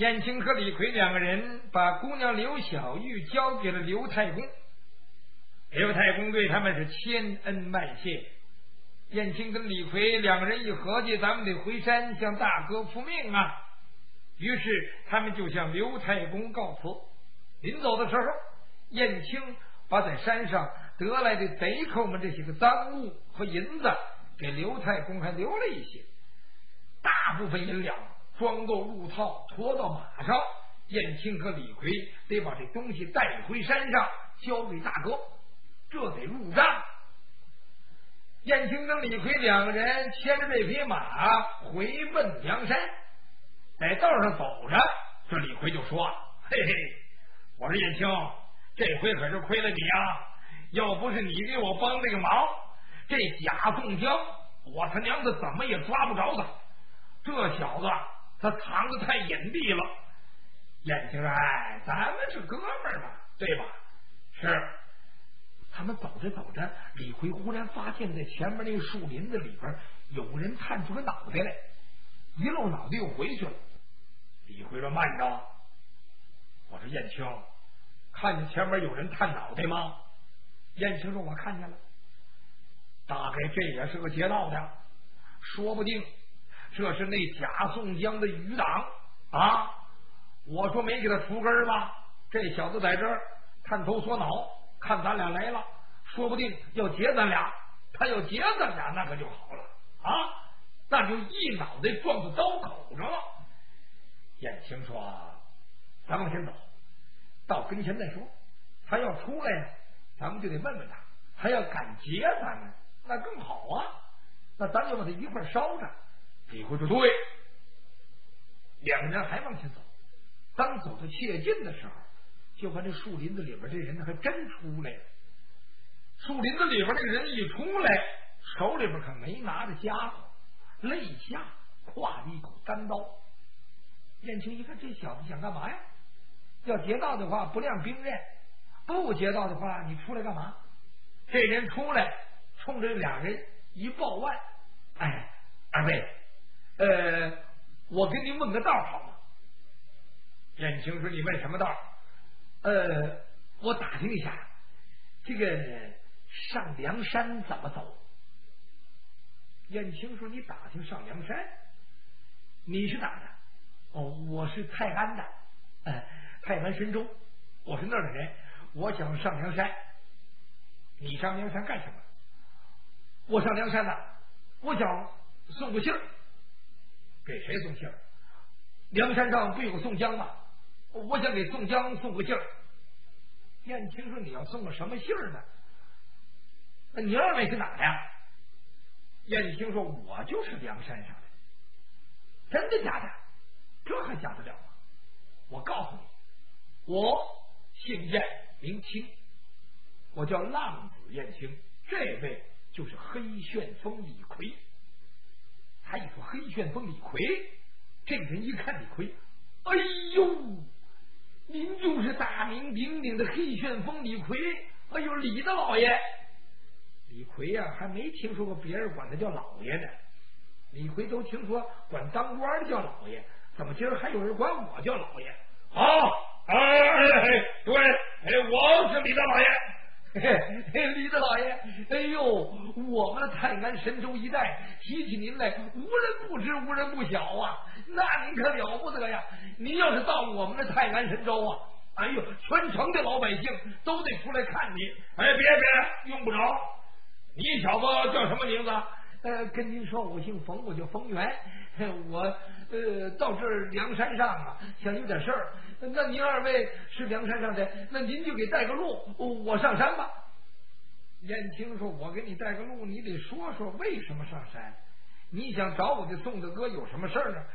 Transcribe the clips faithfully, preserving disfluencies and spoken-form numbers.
燕青和李逵两个人把姑娘刘小玉交给了刘太公，刘太公对他们是千恩万谢。燕青跟李逵两个人一合计，咱们得回山向大哥复命啊。于是他们就向刘太公告辞。临走的时候，燕青把在山上得来的贼寇们这些个赃物和银子给刘太公还留了一些，大部分银两装够入套，驮到马上。燕青和李逵得把这东西带回山上，交给大哥，这得入账。燕青跟李逵两个人牵着这匹马回奔梁山，在道上走着，这李逵就说：“嘿嘿，我说燕青，这回可是亏了你啊！要不是你给我帮这个忙，这贾宋江我他娘的怎么也抓不着他。这小子他藏得太隐蔽了。”燕青说：“哎，咱们是哥们儿嘛，对吧？”是。他们走着走着，李逵忽然发现在前面那个树林子里边有人探出个脑袋来，一露脑袋又回去了。李逵说：“慢着！”我说：“燕青，看见前面有人探脑袋吗？”燕青说：“我看见了。”大概这也是个劫道的，说不定这是那贾宋江的余党啊！我说没给他除根吧，这小子在这儿探头缩脑，看咱俩来了，说不定要劫咱俩。他要劫咱俩，那可就好了啊！那就一脑袋撞到刀口上了。燕青说：“咱们先走，到跟前再说。他要出来，咱们就得问问他，他要敢劫咱们，那更好啊！那咱就把他一块烧着。”李逵说：“对。”两个人还往前走，当走到切近的时候，就看这树林子里边这人还真出来了。树林子里边这个人一出来，手里边可没拿着家伙，肋下挎着一口单刀。燕青一看，这小子想干嘛呀？要劫道的话不亮兵刃，不劫道的话你出来干嘛？这人出来冲着俩人一抱腕：“哎，二位，呃，我跟您问个道好吗？”燕青说：“你问什么道？”“呃，我打听一下，这个上梁山怎么走？”燕青说：“你打听上梁山？你是哪的？”“哦，我是泰安的，呃，泰安神州，我是那儿的人，我想上梁山。”“你上梁山干什么？”“我上梁山呢，我想送个信儿。”“给谁送信儿？”“梁山上不有个宋江吗？我想给宋江送个信儿。”燕青说：“你要送个什么信儿呢？那你二位是哪的呀？”燕青说：“我就是梁山上的。”“真的假的？这还假得了吗？我告诉你，我姓燕名青，我叫浪子燕青，这位就是黑旋风李逵。”他一说黑旋风李逵，这人一看李逵，哎呦，您就是大名鼎鼎的黑旋风李逵！哎呦，李大老爷！李逵呀、啊，还没听说过别人管他叫老爷呢。李逵都听说管当官的叫老爷，怎么今儿还有人管我叫老爷？好，哎哎，对，哎，我是李大老爷。嘿嘿，李大老爷，哎呦，我们的泰安神州一带提起您来，无人不知，无人不晓啊！那您可了不得呀！您要是到我们的泰安神州啊，哎呦，全城的老百姓都得出来看你。哎，别别，用不着。你小子叫什么名字？呃，跟您说，我姓冯，我叫冯源。我呃到这儿梁山上啊，想有点事儿。那您二位是梁山上的，那您就给带个路，我上山吧。燕青说：“我给你带个路，你得说说为什么上山？你想找我的宋大哥有什么事儿呢？”“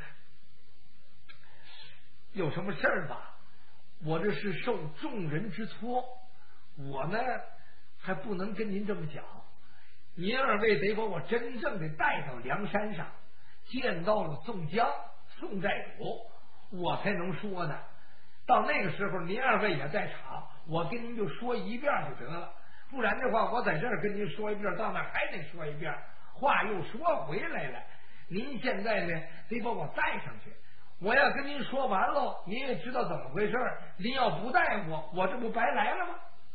有什么事儿吧？我这是受众人之托，我呢还不能跟您这么讲。您二位得把我真正的带到梁山上，见到了宋江、宋寨主，我才能说呢。到那个时候，您二位也在场，我跟您就说一遍就得了。不然的话，我在这儿跟您说一遍，到那儿还得说一遍。话又说回来了，您现在呢得把我带上去。 我要跟您说完喽，您也知道怎么回事，您要不带我，我这不白来了吗？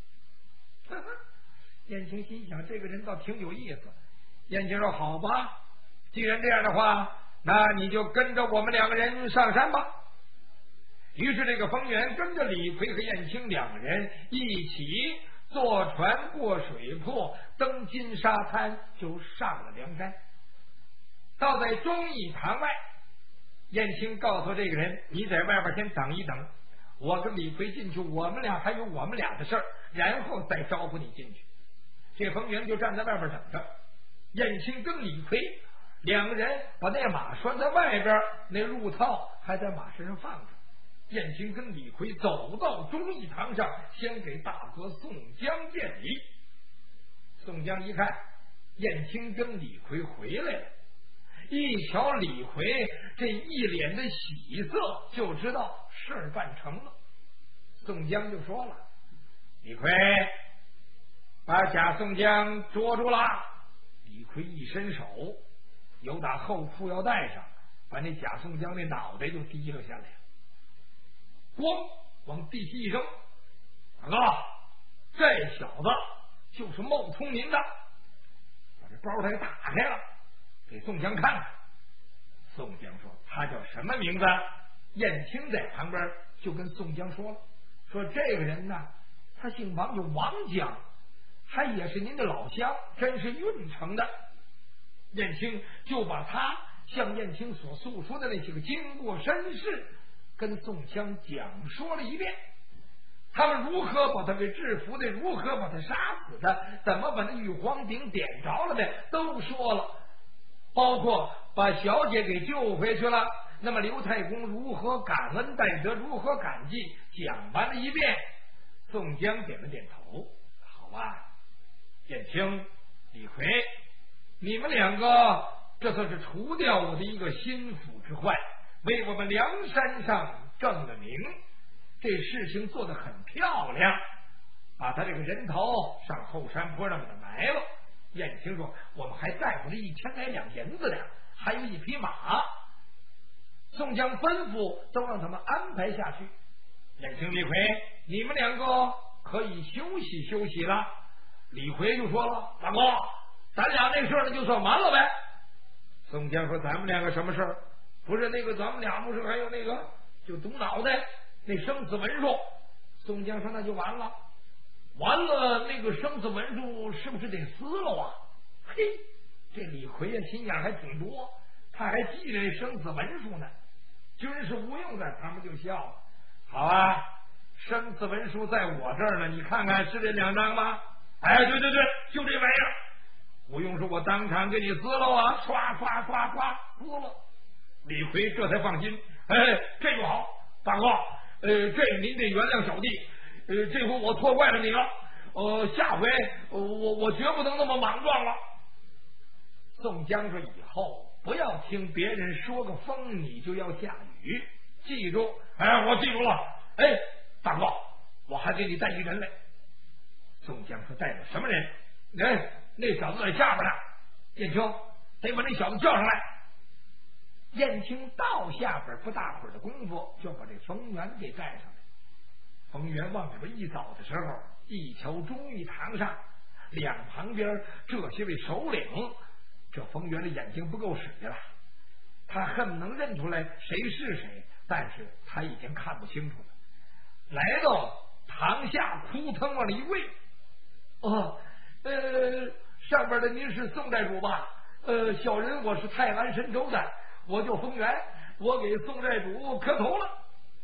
燕青心想，这个人倒挺有意思。燕青说：“好吧，既然这样的话，那你就跟着我们两个人上山吧。”于是这个冯源跟着李逵和燕青两人一起坐船过水泊，登金沙滩，就上了梁山。到在忠义堂外，燕青告诉这个人：“你在外边先等一等，我跟李逵进去，我们俩还有我们俩的事儿，然后再招呼你进去。”这冯源就站在外边等着。燕青跟李逵两个人把那马拴在外边，那路套还在马身上放着。燕青跟李逵走到忠义堂上，先给大哥宋江见礼。宋江一看燕青跟李逵回来了，一瞧李逵这一脸的喜色，就知道事儿办成了。宋江就说了：“李逵，把假宋江捉住了。”李逵一伸手，由打后裤腰带上把那假宋江那脑袋就提了下来，咣往地踢一声：“大哥，这小子就是冒充您的。”把这包台打开了，给宋江看看。宋江说：“他叫什么名字？”燕青在旁边就跟宋江说了：“说这个人呢，他姓王，叫王江，他也是您的老乡，真是运城的。”燕青就把他向燕青所诉说的那些个经过身世跟宋江讲说了一遍，他们如何把他给制服的，如何把他杀死的，怎么把那玉皇顶点着了的，都说了，包括把小姐给救回去了，那么刘太公如何感恩戴德，如何感激，讲完了一遍。宋江点了点头：“好吧，燕青、李逵，你们两个这算是除掉我的一个心腹之患，为我们梁山上正了名，这事情做得很漂亮，把他这个人头上后山坡上给他埋了。”燕青说：“我们还带回了一千来两银子呢，还有一匹马。”宋江吩咐都让他们安排下去。燕青、李逵，你们两个可以休息休息了。李逵就说了：“大哥，咱俩那事儿就算完了呗。”宋江说：“咱们两个什么事儿？不是那个咱们俩不是还有那个就赌脑袋那生死文书？”宋江说：“那就完了。完了，那个生死文书是不是得撕了啊？”嘿，这李逵呀心眼还挺多，他还记着生死文书呢。军师吴用在旁边就笑了：“好啊，生死文书在我这儿呢，你看看是这两张吗？”“哎，对对对，就这玩意儿。”吴用说：“我当场给你撕了啊！”刷刷刷刷撕了。李逵这才放心：“哎，这就好，大哥，呃，这您得原谅小弟，呃，这回我错怪了你了，呃，下回、呃、我我绝不能那么莽撞了。”宋江说：“以后不要听别人说个风你就要下雨，记住。”“哎，我记住了。”“哎，大哥，我还给你带一人来。”宋江说：“带着什么人？”“哎，那小子在下边呢。燕青，得把那小子叫上来。”燕青到下边不大会儿的功夫，就把这冯源给带上来。冯源往里边一走的时候，一瞧忠义堂上两旁边这些位首领，这冯源的眼睛不够使的了，他恨不能认出来谁是谁，但是他已经看不清楚了。来到堂下，扑腾往里一跪：“哦，呃，上边的您是宋寨主吧？呃，小人我是泰安神州的，我叫冯源，我给宋寨主磕头了。”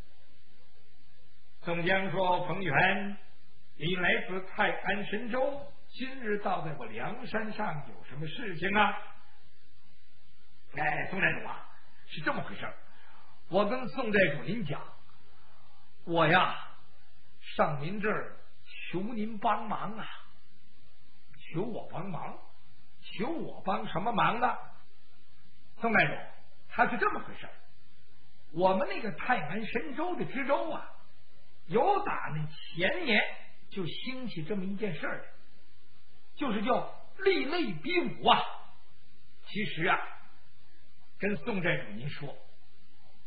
宋江说：“冯源，你来自泰安神州，今日到在我梁山上，有什么事情啊？”“哎，宋寨主啊，是这么回事，我跟宋寨主您讲，我呀上您这儿求您帮忙啊。”“求我帮忙？求我帮什么忙呢？”“宋寨主，他是这么回事，我们那个泰安神州的知州啊，有打那前年就兴起这么一件事儿，就是叫立类比武啊。其实啊，跟宋寨主您说，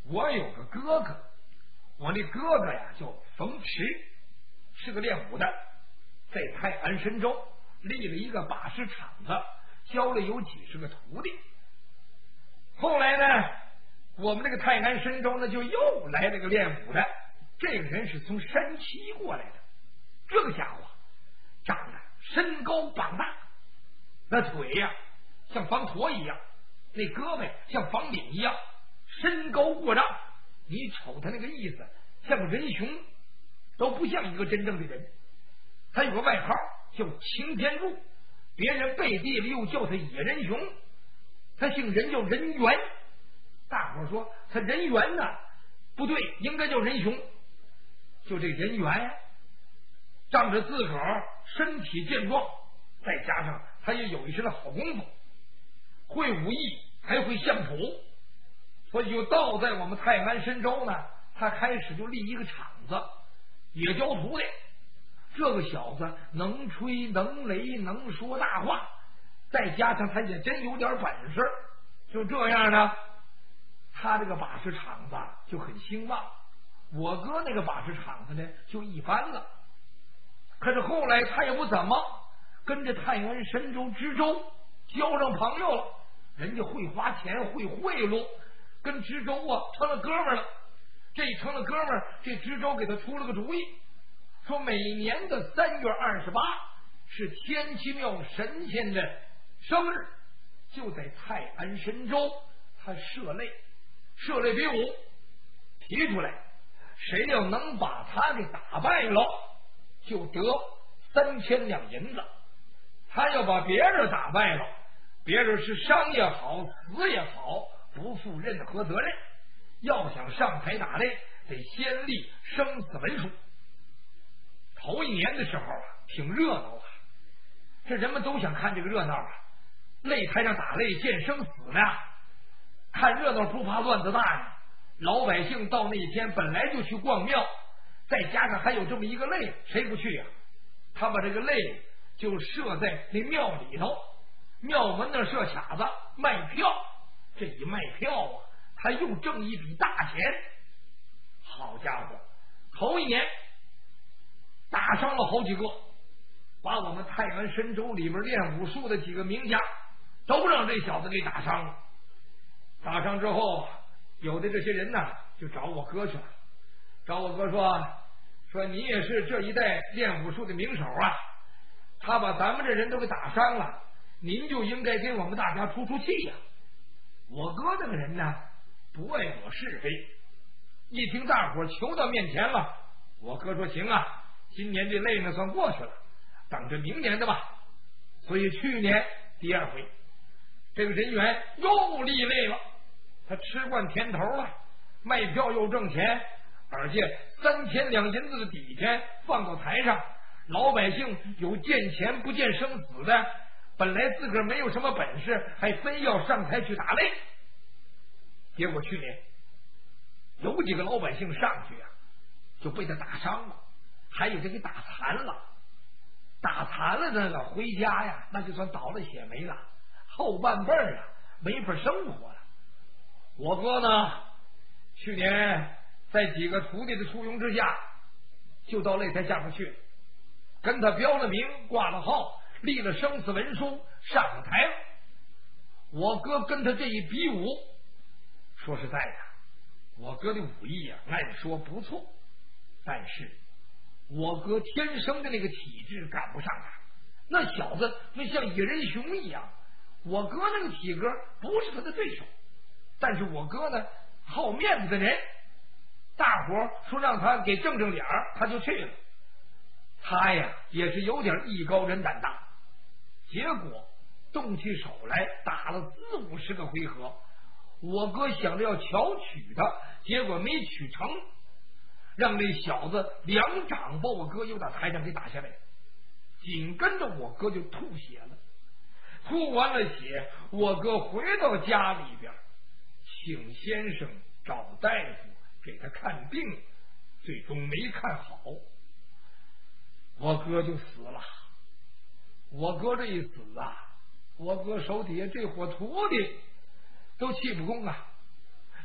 我有个哥哥，我那哥哥呀叫冯池，是个练武的，在泰安神州立了一个把式厂子，教了有几十个徒弟。后来呢，我们这个泰安神州呢就又来了个练武的，这个人是从山西过来的，这个家伙长得身高膀大，那腿呀像方驼一样，那胳膊像房顶一样，身高过丈，你瞅他那个意思像个人熊，都不像一个真正的人。他有个外号叫擎天柱，别人背地里又叫他野人熊。他姓任叫人猿，大伙说他人猿呢不对，应该叫人熊。就这人猿呀，仗着自个儿身体健壮，再加上他也有一身的好功夫，会武艺还会相扑，所以就倒在我们泰安神州呢，他开始就立一个厂子，也教徒弟。这个小子能吹能擂能说大话，再加上他也真有点本事，就这样呢，他这个把式厂子就很兴旺。我哥那个把式厂子呢就一般了。可是后来他也不怎么跟着泰安神州知州交上朋友了，人家会花钱会贿赂，跟知州啊成了哥们儿了。这一成了哥们儿，这知州给他出了个主意，说每年的三月二十八是天齐庙神仙的生日，就在泰安神州他设擂设擂比武，提出来谁要能把他给打败了就得三千两银子，他要把别人打败了，别人是伤也好死也好不负任何责任，要想上台打擂得先立生死文书。头一年的时候啊挺热闹啊，这人们都想看这个热闹啊，擂台上打擂见生死呢，看热闹不怕乱子大呀。老百姓到那天本来就去逛庙，再加上还有这么一个擂，谁不去呀、啊？他把这个擂就设在那庙里头，庙门那设卡子卖票，这一卖票啊他又挣一笔大钱。好家伙，头一年打伤了好几个，把我们泰安神州里边练武术的几个名家都让这小子给打伤了。打伤之后，有的这些人呢就找我哥去了，找我哥说说你也是这一代练武术的名手啊，他把咱们这人都给打伤了，您就应该给我们大家出出气呀、啊。我哥那个人呢不爱惹是非，一听大伙求到面前了，我哥说行啊，今年这累呢算过去了，等着明年的吧。所以去年第二回这个人员又立擂了，他吃惯甜头了，卖票又挣钱，而且三千两银子的底钱放到台上，老百姓有见钱不见生死的，本来自个儿没有什么本事，还非要上台去打擂。结果去年有几个老百姓上去啊就被他打伤了，还有这给打残了，打残了那个回家呀那就算倒了血霉了，后半辈儿啊没法生活了。我哥呢去年在几个徒弟的簇拥之下就到擂台下面去，跟他标了名挂了号立了生死文书上了台了。我哥跟他这一比武，说实在的，我哥的武艺啊按说不错，但是我哥天生的那个体质赶不上他，那小子那像野人熊一样，我哥那个体格不是他的对手。但是我哥呢好面子的人，大伙说让他给正正脸儿他就去了，他呀也是有点艺高人胆大，结果动起手来打了四五十个回合，我哥想着要巧取他，结果没取成，让这小子两掌把我哥又打台上给打下来，紧跟着我哥就吐血了。吐完了血，我哥回到家里边请先生找大夫给他看病，最终没看好，我哥就死了。我哥这一死啊，我哥手底下这伙徒弟都气不公啊，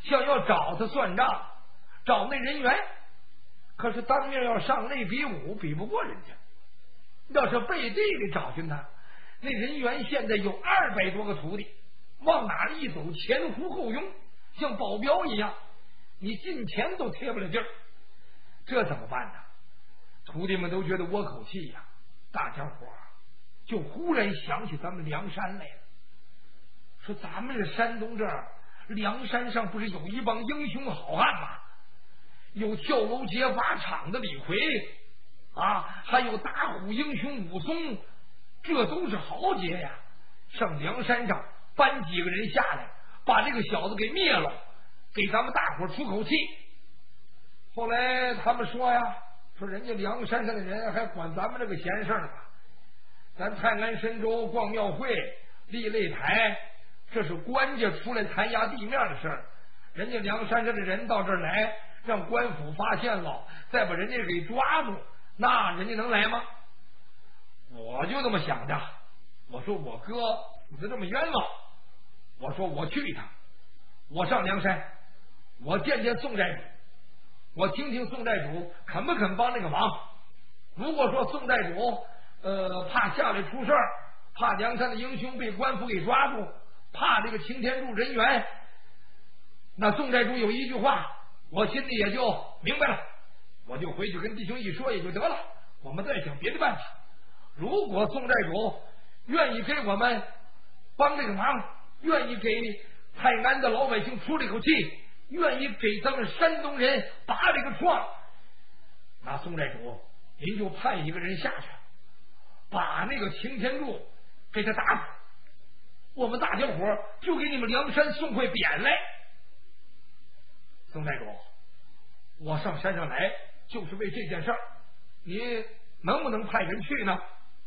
想要找他算账，找那人员，可是当面要上内比武，比不过人家。要是背地里找寻他，那人员现在有二百多个徒弟，往哪一走前呼后拥，像保镖一样，你进前都贴不了劲儿。这怎么办呢？徒弟们都觉得窝口气呀、啊，大家伙就忽然想起咱们梁山来了，说咱们这山东这儿梁山上不是有一帮英雄好汉吗？有跳楼劫法场的李逵啊，还有打虎英雄武松，这都是豪杰呀！上梁山上搬几个人下来，把这个小子给灭了，给咱们大伙出口气。后来他们说呀，说人家梁山上的人还管咱们这个闲事呢，咱泰安神州逛庙会立擂台，这是官家出来弹压地面的事儿。人家梁山上的人到这儿来，让官府发现了，再把人家给抓住，那人家能来吗？我就这么想的。我说我哥你就这么冤枉，我说我去一趟，我上梁山，我见见宋寨主，我听听宋寨主肯不肯帮这个忙。如果说宋寨主呃怕下来出事儿，怕梁山的英雄被官府给抓住，怕这个擎天柱人员，那宋寨主有一句话我心里也就明白了，我就回去跟弟兄一说也就得了，我们再想别的办法。如果宋寨主愿意给我们帮这个忙，愿意给泰安的老百姓出这口气，愿意给咱们山东人拔这个创，那宋寨主您就派一个人下去，把那个擎天柱给他打死，我们大家伙就给你们梁山送块匾来。宋寨主，我上山上来就是为这件事儿，你能不能派人去呢？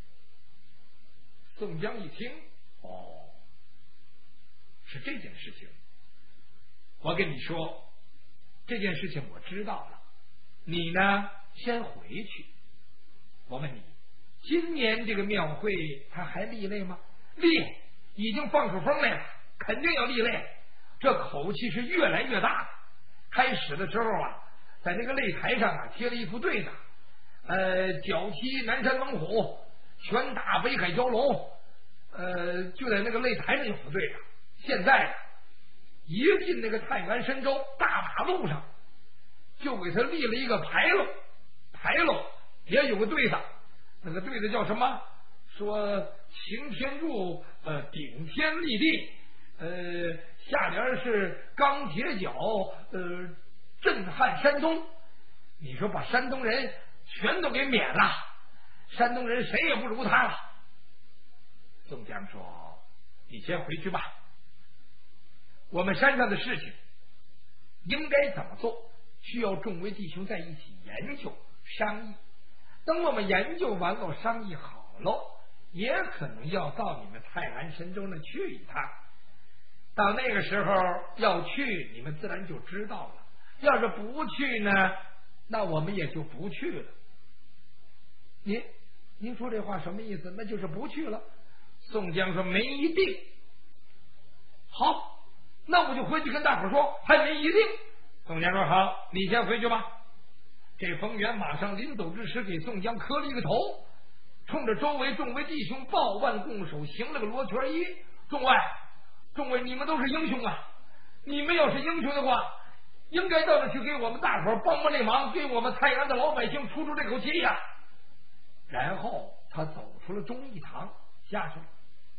宋江一听，哦，是这件事情。我跟你说，这件事情我知道了，你呢先回去。我问你，今年这个庙会他还立擂吗？立，已经放出风来了，肯定要立擂。这口气是越来越大。开始的时候啊，在那个擂台上啊贴了一副对子，呃，脚踢南山猛虎，拳打北海蛟龙，呃，就在那个擂台上有副对子。现在一进那个泰安神州大马路上，就给他立了一个牌楼，牌楼也有个对子，那个对子叫什么？说擎天柱呃顶天立地，呃下联是钢铁脚呃震撼山东。你说把山东人全都给免了，山东人谁也不如他了。宋江说，你先回去吧，我们山上的事情应该怎么做，需要众位弟兄在一起研究商议。等我们研究完了，商议好了，也可能要到你们泰安神州那去一趟。到那个时候要去，你们自然就知道了。要是不去呢，那我们也就不去了。您您说这话什么意思？那就是不去了。宋江说没一定。好，那我就回去跟大伙说还没一定。宋江说好，你先回去吧。这冯源马上临走之时给宋江磕了一个头，冲着周围众位弟兄抱腕拱手行了个罗圈揖。众位众位，你们都是英雄啊，你们要是英雄的话，应该到这去给我们大伙帮帮这忙，给我们泰安的老百姓出出这口气呀、啊。然后他走出了忠义堂下去了。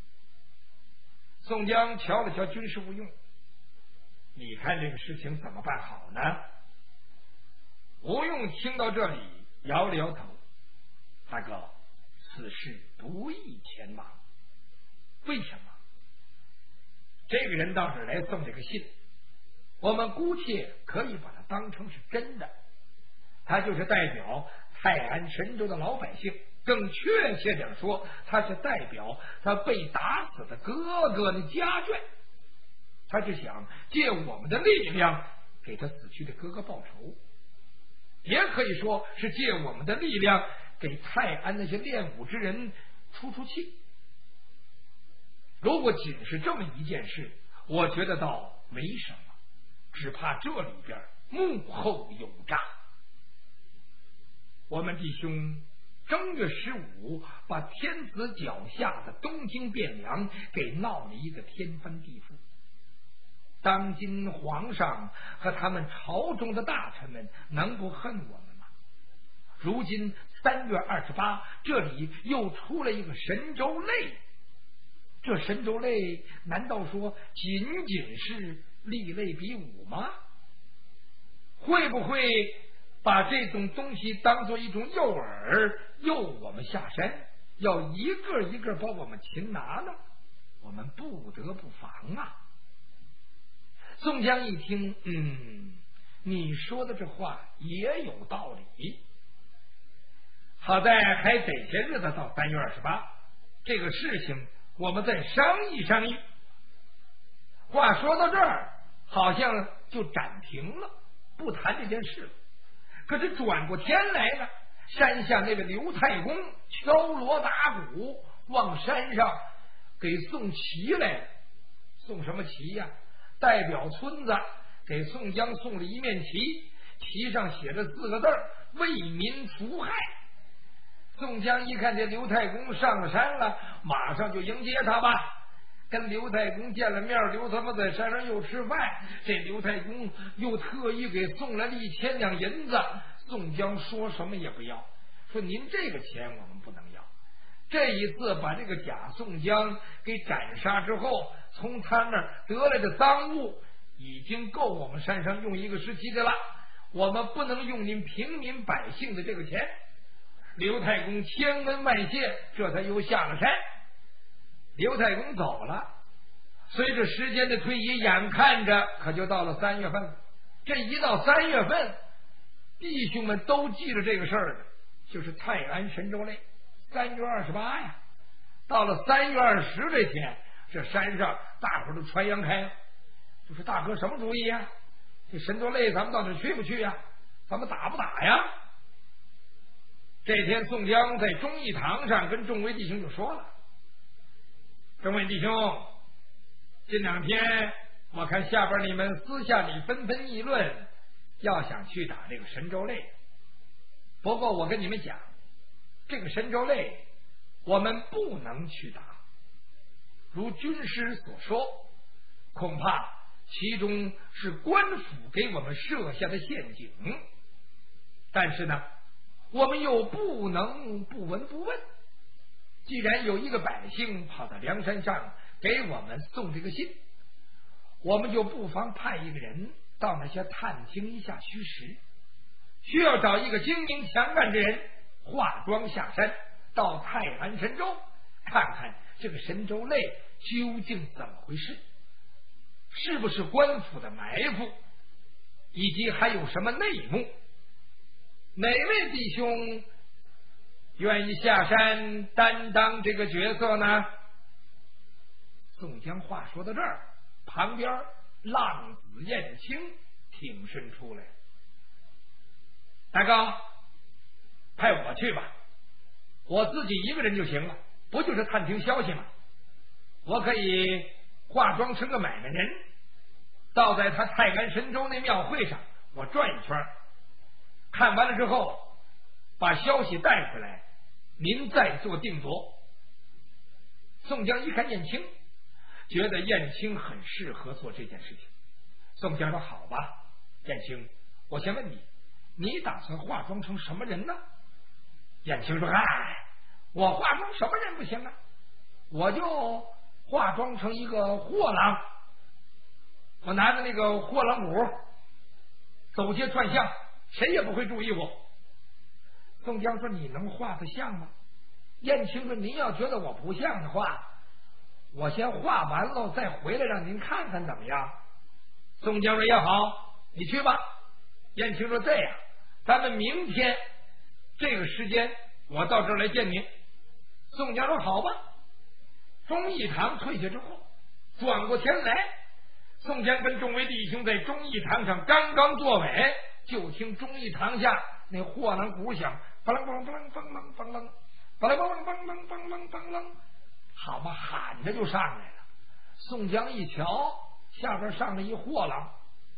宋江瞧了瞧军师吴用，你看这个事情怎么办好呢？吴用听到这里摇了摇头，大哥，此事不宜前往。为什么？这个人倒是来送这个信，我们姑且可以把它当成是真的，他就是代表泰安神州的老百姓，更确切点说，他是代表他被打死的哥哥的家眷，他就想借我们的力量给他死去的哥哥报仇，也可以说是借我们的力量给泰安那些练武之人出出气。如果仅是这么一件事，我觉得倒没什么， 只怕这里边幕后有诈。我们弟兄正月十五把天子脚下的东京汴梁给闹了一个天翻地覆。当今皇上和他们朝中的大臣们能不恨我们吗？如今三月二十八，这里又出了一个神州类，这神州类难道说仅仅是立类比武吗？会不会把这种东西当做一种诱饵，诱我们下山，要一个一个把我们擒拿呢？我们不得不防啊！宋江一听，嗯，你说的这话也有道理。好在还得些日子到三月二十八，这个事情我们再商议商议。话说到这儿，好像就暂停了，不谈这件事了。可是转过天来呢，山下那个刘太公敲锣打鼓往山上给送旗来了。送什么旗呀？代表村子给宋江送了一面旗，旗上写着四个字：为民除害。宋江一看这刘太公上了山了，马上就迎接他吧。跟刘太公见了面，刘他妈在山上又吃饭，这刘太公又特意给送来了一千两银子。宋江说什么也不要，说您这个钱我们不能要。这一次把这个假宋江给斩杀之后，从他那儿得来的赃物已经够我们山上用一个时期的了，我们不能用您平民百姓的这个钱。刘太公千恩万谢，这才又下了山。刘太公走了，随着时间的推移，眼看着可就到了三月份。这一到三月份，弟兄们都记着这个事儿的，就是泰安神州类三月二十八呀。到了三月二十这天，这山上大伙儿都传扬开了，就说大哥什么主意呀？这神州类咱们到底去不去呀？咱们打不打呀？这天宋江在忠义堂上跟众位弟兄就说了：众位弟兄，这两天我看下边你们私下里纷纷议论，要想去打这个神州类。不过我跟你们讲，这个神州类我们不能去打。如军师所说，恐怕其中是官府给我们设下的陷阱。但是呢，我们又不能不闻不问。既然有一个百姓跑到梁山上给我们送这个信，我们就不妨派一个人到那些探听一下虚实。需要找一个精明强干之人，化妆下山到泰安神州，看看这个神州类究竟怎么回事，是不是官府的埋伏，以及还有什么内幕。哪位弟兄愿意下山担当这个角色呢？宋江话说到这儿，旁边浪子燕青挺身出来：大哥，派我去吧，我自己一个人就行了，不就是探听消息吗？我可以化妆成个买卖人，到在他泰安神州那庙会上我转一圈，看完了之后把消息带回来，您再做定夺。宋江一看燕青，觉得燕青很适合做这件事情。宋江说：好吧，燕青，我先问你，你打算化妆成什么人呢？燕青说：哎，我化妆什么人不行啊，我就化妆成一个货郎，我拿着那个货郎鼓走街串巷，谁也不会注意我。宋江说：你能画得像吗？燕青说：您要觉得我不像的话，我先画完了再回来让您看看怎么样？宋江说：也好，你去吧。燕青说：这样，咱们明天这个时间我到这儿来见您。宋江说：好吧。忠义堂退下之后，转过天来，宋江跟众位弟兄在忠义堂上刚刚坐稳，就听忠义堂下那货郎鼓响，梆啷梆啷梆啷梆啷梆啷梆啷梆啷梆啷梆啷，好嘛，喊着就上来了。宋江一瞧，下边上了一货郎，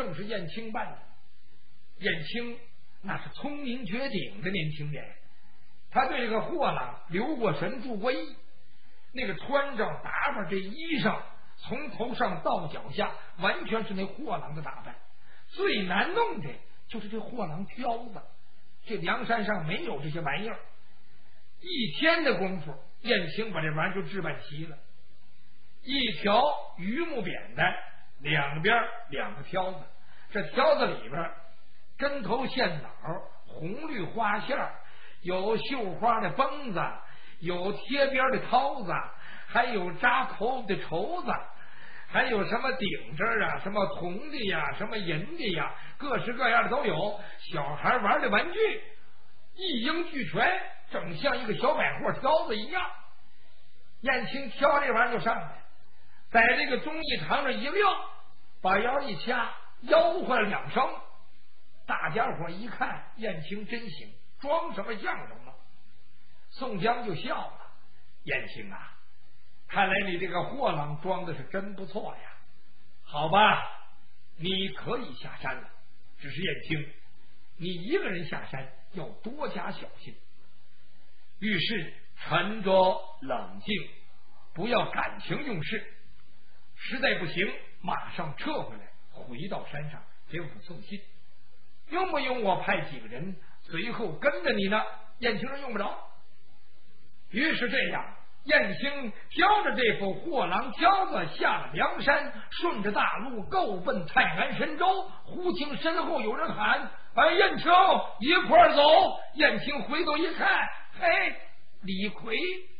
正是燕青办的。燕青那是聪明绝顶的年轻人，他对这个货郎留过神助过意，那个穿着打扮，这衣裳从头上到脚下完全是那货郎的打扮。最难弄的就是这货郎挑子，这梁山上没有这些玩意儿。一天的功夫，燕青把这玩意儿就置办齐了。一条榆木扁担，两边两个挑子，这挑子里边针头线脑，红绿花线，有绣花的绷子，有贴边的绦子，还有扎口的绸子，还有什么顶针啊，什么铜的呀，什么银的呀，各式各样的都有。小孩玩的玩具一应俱全，整像一个小百货挑子一样。燕青挑这玩意儿就上来，在这个忠义堂上一撂，把腰一掐，吆喝两声。大家伙一看，燕青真行，装什么像什么。宋江就笑了：“燕青啊，看来你这个货郎装的是真不错呀。好吧，你可以下山了。只是燕青，你一个人下山要多加小心。遇事沉着冷静，不要感情用事。实在不行，马上撤回来，回到山上给我送信。用不用我派几个人随后跟着你呢？”燕青说：“用不着。”于是这样，燕青挑着这副货郎挑子下了梁山，顺着大路够奔泰安神州。忽听身后有人喊：“哎，燕青，一块儿走！”燕青回头一看，嘿，李逵